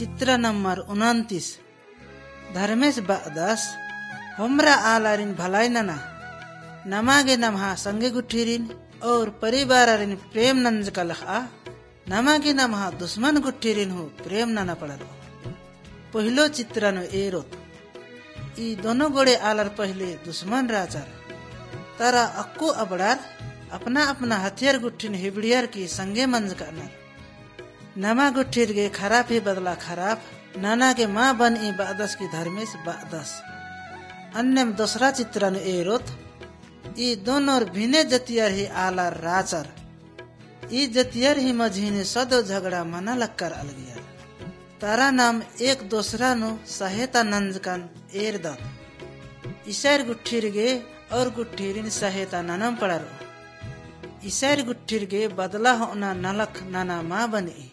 चित्र नंबर 29 धर्मेश बादास हमरा आलारिन भलाई नना नमागे नमहा संगे गुठिरिन और परिवारिन प्रेम नंजकलहा नमागे नमहा दुश्मन गुठिरिन हो प्रेम नना पड़लो। पहिलो चित्रनो एरोत ई दोनों गोड़े आलर पहले दुश्मन राजार तारा अक्को अबड़ार अपना अपना हथियार गुठिन हिबड़ियार की संगे मंज करना नमा गुठिर गे खराब ही बदला खराब नाना के माँ बन ई बादस की धर्मेश बादस। अन्य दूसरा चित्रन एरोत ई दोनों भिने जतियार ही आलार राचर ई जतियार ही मझीने सदो झगड़ा मना लक्कर अलगिया तारा नाम एक दूसरा नो सहायता नंजकन एर दत ईशर गुठिर गे और गुठिरिन सहायता ननम पड़ारो ईशर गुठिर गे बदला होना नलक नाना माँ बनी